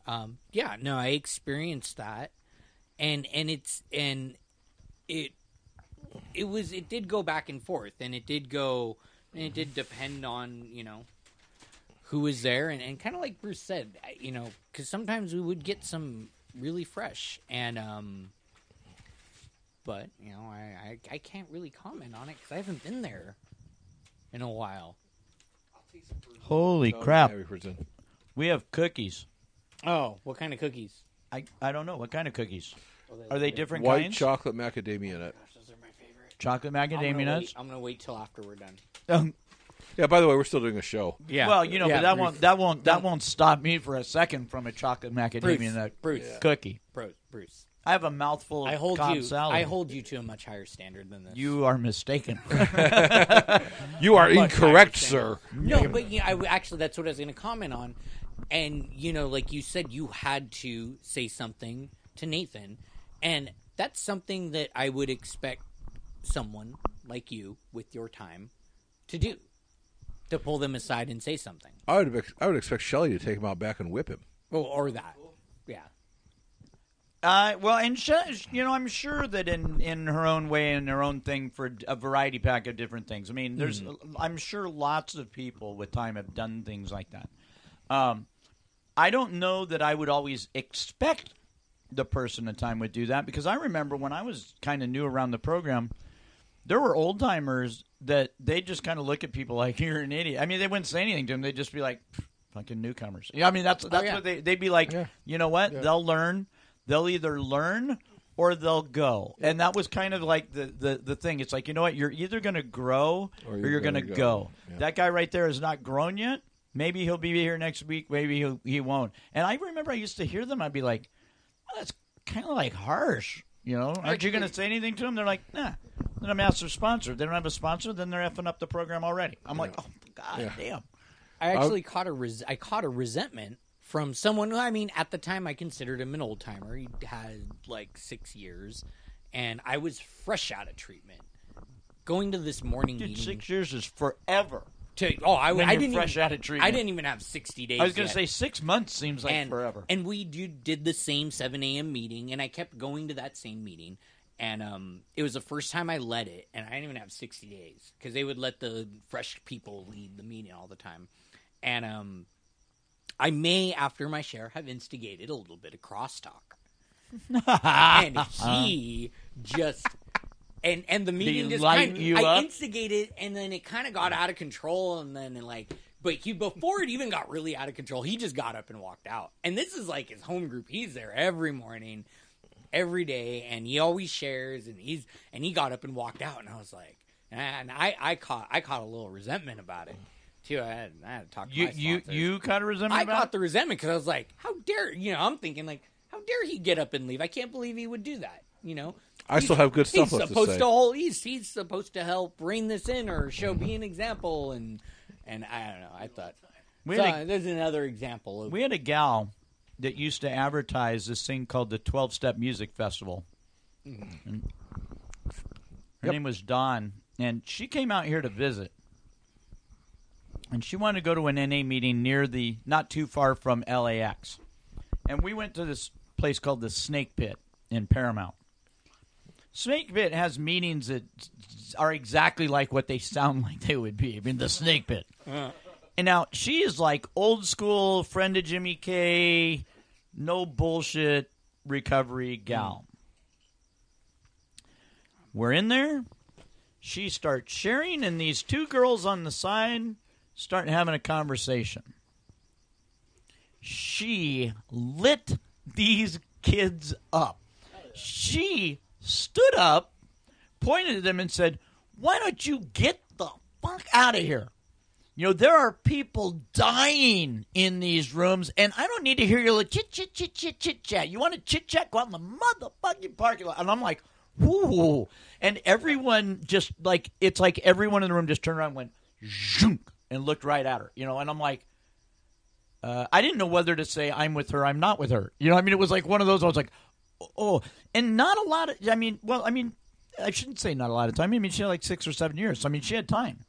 I experienced that, and it it did go back and forth, and it did depend on, who was there, and kind of like Bruce said, because sometimes we would get some really fresh, and but I can't really comment on it because I haven't been there in a while. Holy crap! Every We have cookies. Oh, what kind of cookies? I don't know what kind of cookies. Are they different white kinds? chocolate macadamia nut. Gosh, those are my favorite. Chocolate macadamia nuts. I'm gonna wait till after we're done. Yeah. By the way, we're still doing a show. Yeah. Well, but that Bruce. won't stop me for a second from a chocolate macadamia nut Bruce. cookie. Bruce. I have a mouthful of Cobb salad. I hold you to a much higher standard than this. You are mistaken. You are Much incorrect, higher sir. No, but actually, that's what I was going to comment on. And like you said, you had to say something to Nathan, and that's something that I would expect someone like you with your time to do, to pull them aside and say something. I would expect Shelley to take him out back and whip him. Or that, yeah. Well, and I'm sure that in her own way and her own thing for a variety pack of different things. I mean, I'm sure lots of people with time have done things like that. I don't know that I would always expect the person at time would do that, because I remember when I was kind of new around the program, there were old timers that they just kind of look at people like, you're an idiot. I mean, they wouldn't say anything to them. They'd just be like, fucking newcomers. Yeah, I mean, that's what they'd be like. Yeah. You know what? Yeah. They'll learn. They'll either learn or they'll go. Yeah. And that was kind of like the thing. It's like, you know what? You're either going to grow or you're going to go. Yeah. That guy right there is not grown yet. Maybe he'll be here next week. Maybe he won't. And I remember I used to hear them. I'd be like, well, that's kind of like harsh. Aren't you going to say anything to them? They're like, nah. Then I'm asked their sponsor. They don't have a sponsor. Then they're effing up the program already. I'm like, oh, God damn. I actually caught a resentment from someone who, I mean, at the time I considered him an old timer. He had like 6 years, and I was fresh out of treatment. Going to this morning meeting. 6 years is forever. I didn't fresh out of treatment. I didn't even have 60 days. I was going to say 6 months seems like forever. And we did the same 7 a.m. meeting, and I kept going to that same meeting. And it was the first time I led it, and I didn't even have 60 days because they would let the fresh people lead the meeting all the time. And I may, after my share, have instigated a little bit of crosstalk. And he just... And the meeting just I instigated, and then it kind of got out of control, and then but before it even got really out of control, he just got up and walked out. And this is like his home group. He's there every morning, every day, and he always shares. And he got up and walked out, and I was like, and I caught a little resentment about it too. I had to talk to my sponsors. You caught a resentment. I caught the resentment because I was like, how dare I'm thinking like, how dare he get up and leave? I can't believe he would do that. I still have good stuff left to say. He's supposed to help rein this in or be an example, and I don't know. I thought there's another example. We had a gal that used to advertise this thing called the 12-Step Music Festival. Mm-hmm. Her name was Dawn, and she came out here to visit, and she wanted to go to an NA meeting not too far from LAX, and we went to this place called the Snake Pit in Paramount. Snake Pit has meetings that are exactly like what they sound like they would be. I mean, the Snake Pit. And now, she is like old school, friend of Jimmy K, no bullshit recovery gal. We're in there. She starts sharing, and these two girls on the side start having a conversation. She lit these kids up. She stood up, pointed at them, and said, why don't you get the fuck out of here? There are people dying in these rooms, and I don't need to hear your little chit-chat. You want to chit-chat? Go out in the motherfucking parking lot. And I'm like, whoo. And everyone just, it's like everyone in the room just turned around and went, zhunk, and looked right at her. And I'm like, I didn't know whether to say I'm with her, I'm not with her. It was like one of those, I was like, oh, and not a lot of, I shouldn't say not a lot of time. She had like 6 or 7 years. So, she had time.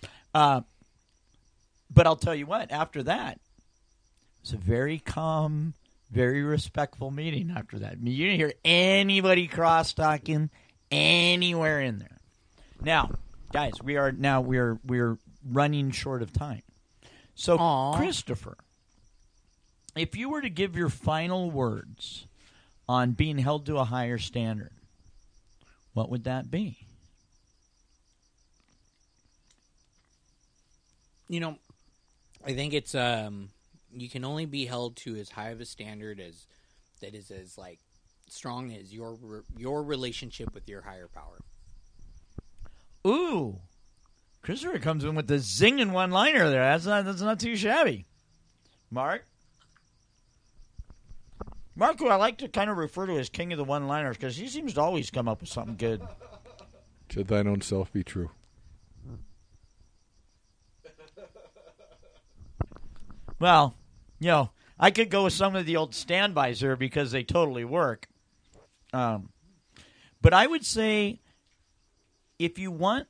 But I'll tell you what, after that, it was a very calm, very respectful meeting after that. You didn't hear anybody cross-talking, anywhere in there. Now, guys, we're running short of time. So, Aw. Christopher, if you were to give your final words on being held to a higher standard, what would that be? You know, I think it's you can only be held to as high of a standard as that is as like strong as your relationship with your higher power. Ooh, Christopher comes in with the zinging one-liner there. That's not too shabby. Mark, who I like to kind of refer to as king of the one-liners because he seems to always come up with something good. To thine own self be true. Well, I could go with some of the old standbys here because they totally work. But I would say, if you want,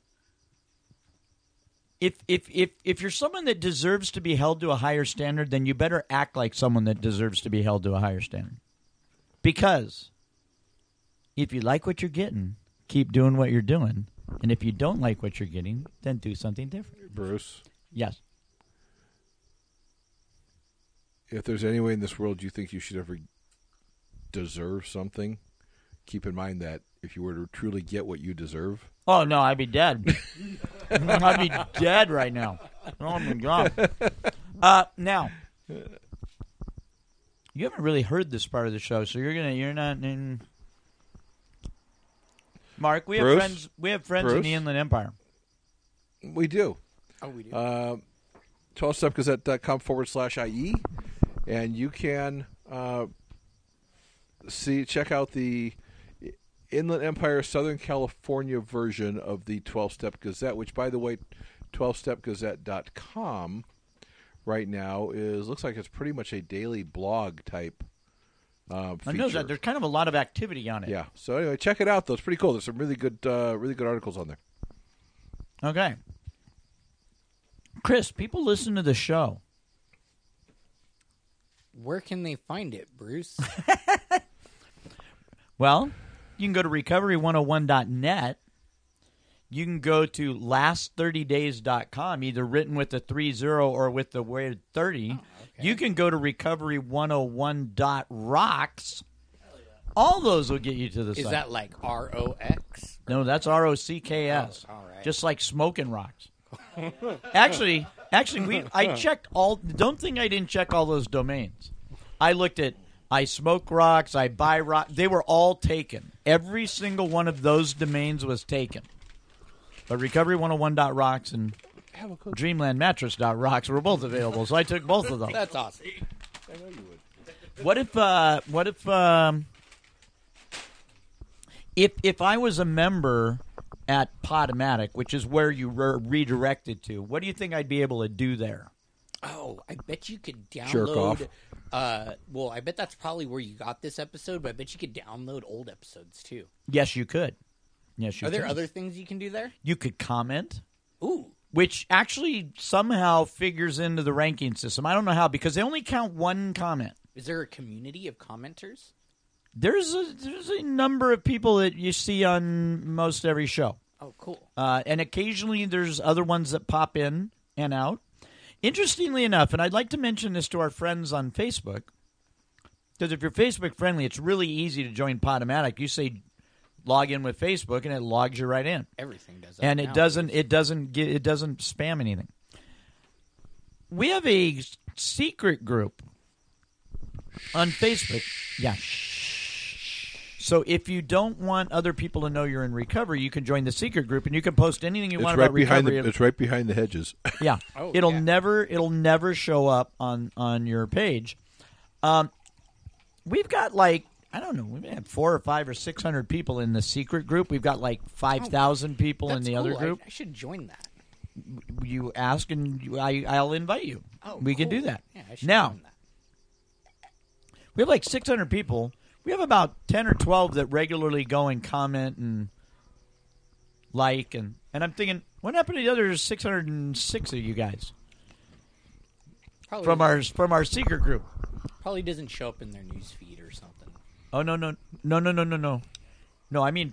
if you're someone that deserves to be held to a higher standard, then you better act like someone that deserves to be held to a higher standard. Because if you like what you're getting, keep doing what you're doing. And if you don't like what you're getting, then do something different. Bruce, Yes. if there's any way in this world you think you should ever deserve something, keep in mind that if you were to truly get what you deserve, Oh, no, I'd be dead. I'd be dead right now. Oh, my God. Now, you haven't really heard this part of the show, so you're not in. Mark, we Bruce? have friends in Bruce? the Inland Empire. we do. Oh, we do. 12stepgazette.com/IE, and you can check out the Inland Empire Southern California version of the 12-Step Gazette, which, by the way, 12stepgazette.com right now looks like it's pretty much a daily blog type feature. I know that there's kind of a lot of activity on it. Yeah. So anyway, check it out, though. It's pretty cool. There's some really good articles on there. Okay. Chris, people listen to the show. Where can they find it, Bruce? Well, you can go to recovery101.net. You can go to last30days.com, either written with the 30 or with the word 30. Okay. You can go to recovery101.rocks. All those will get you to the Is site. that like ROX? No, that's ROCKS. Oh, all right. Just like smoking rocks. Actually, I checked all. Don't think I didn't check all those domains. I looked at. I smoke rocks. I buy rocks. They were all taken. Every single one of those domains was taken. But recovery101.rocks and dreamlandmattress.rocks were both available, so I took both of those. That's awesome. I know you would. If I was a member at Podomatic, which is where you were redirected to, what do you think I'd be able to do there? Oh, I bet you could download. Jerk off. Well, I bet that's probably where you got this episode, but I bet you could download old episodes too. Yes, you could. Yes, you Are there could. other things you can do there? You could comment, Ooh. which actually somehow figures into the ranking system. I don't know how, because they only count one comment. Is there a community of commenters? There's a number of people that you see on most every show. Oh, cool. And occasionally there's other ones that pop in and out. Interestingly enough, and I'd like to mention this to our friends on Facebook, because if you're Facebook friendly, it's really easy to join Podomatic. You say log in with Facebook, and it logs you right in, Everything does that. and now. it doesn't spam anything. We have a secret group on Facebook. Yeah. So if you don't want other people to know you're in recovery, you can join the secret group, and you can post anything you want about recovery. It's right behind the hedges. Yeah, Oh, it'll yeah. never show up on your page. We've got like, I don't know, we've had 400 or 500 or 600 people in the secret group. We've got like 5,000 people in That's the cool. other group. I should join that. You ask, and I'll invite you. Oh, we can cool. do that. Yeah, I should Now, join that. we have like 600 people. We have about 10 or 12 that regularly go and comment and like, and I'm thinking, what happened to the other 606 of you guys Probably from our secret group? probably doesn't show up in their news feed or something. Oh no! No, I mean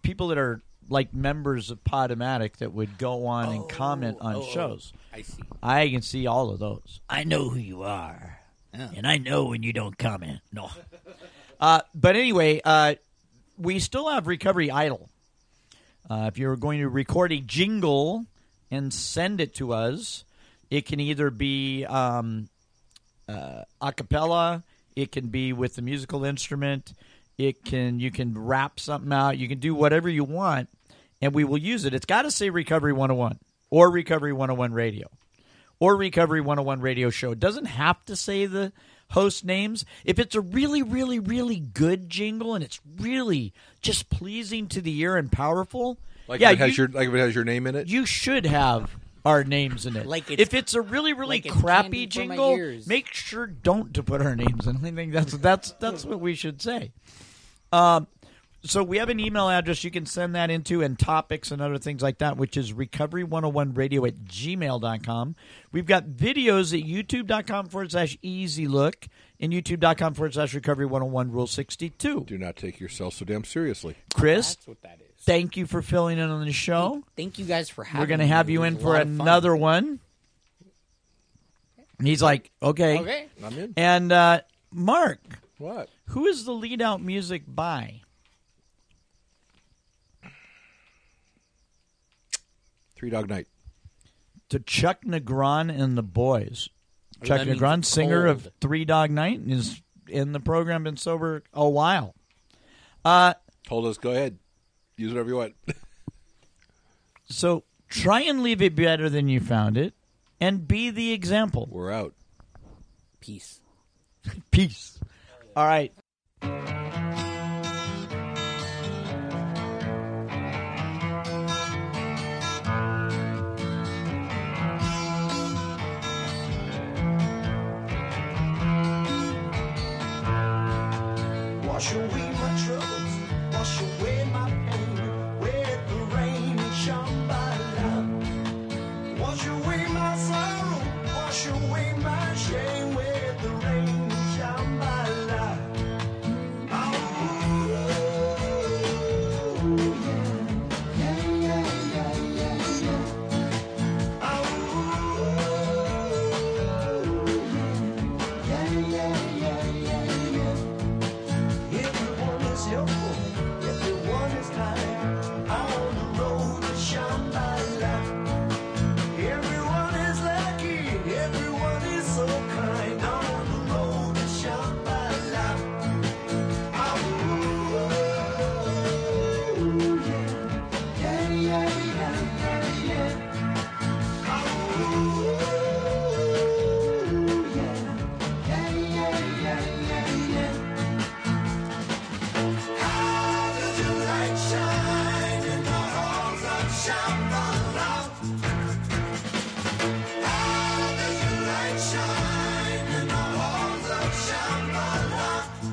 people that are like members of Podomatic that would go on and comment on shows. I see. I can see all of those. I know who you are, and I know when you don't comment. No. But anyway, we still have Recovery Idle. If you're going to record a jingle and send it to us, it can either be a cappella, it can be with a musical instrument, you can rap something out, you can do whatever you want, and we will use it. It's got to say Recovery 101 or Recovery 101 Radio or Recovery 101 Radio Show. It doesn't have to say the host names. If it's a really, really, really good jingle and it's really just pleasing to the ear and powerful, if it has your name in it, you should have our names in it. If it's a really, really crappy jingle, make sure don't to put our names in. I think that's what we should say. So we have an email address you can send that into, and topics and other things like that, which is recovery101radio@gmail.com. We've got videos at youtube.com/easylook and youtube.com/recovery101 rule 62. Do not take yourself so damn seriously. Chris, That's what that is. thank you for filling in on the show. Thank you guys for having me. We're going to have you in for another one. And he's like, okay. Okay. I'm in. And Mark, What? who is the lead out music by? Three Dog Night. To Chuck Negron and the Boys. Oh, Chuck that means Negron, it's singer cold. of Three Dog Night, is in the program, been sober a while. Told us, go ahead. Use whatever you want. So try and leave it better than you found it, and be the example. We're out. Peace. Peace. All right. Wash away my troubles, wash away my pain with the rain and Shambhala. Wash away my sorrow, wash away my shame with the rain and Shambhala. Oh, yeah, yeah, yeah, yeah, yeah. Oh, yeah, yeah, yeah, yeah, yeah. Everyone is helpful, everyone is kind, on the road to Shambhala. Everyone is lucky, everyone is so kind, on the road to Shambhala. Oh, yeah, yeah, yeah, yeah, yeah. Oh, yeah, yeah, yeah, yeah, yeah. How does your light shine in the halls of Shambhala? How does your light shine in the halls of Shambhala?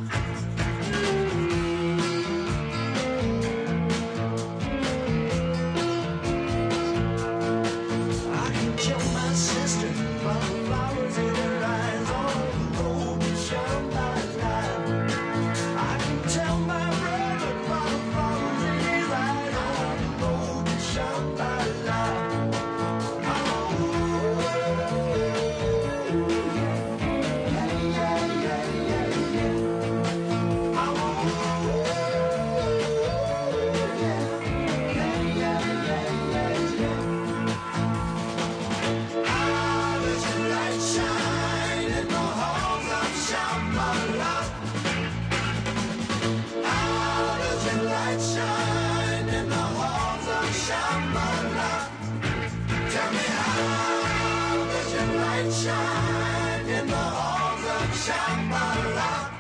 I can tell my sister by the flowers in her eyes on the road to Shambhala. I can tell my brother by the flowers in his eyes on the road to Shambhala. Oh, yeah, yeah, yeah, yeah, yeah. Oh, yeah, yeah, yeah, yeah, yeah. How does your light shine in the halls of Shambhala? How does your light shine in the halls of Shambhala? Tell me, how does your light shine in the halls of Shambhala?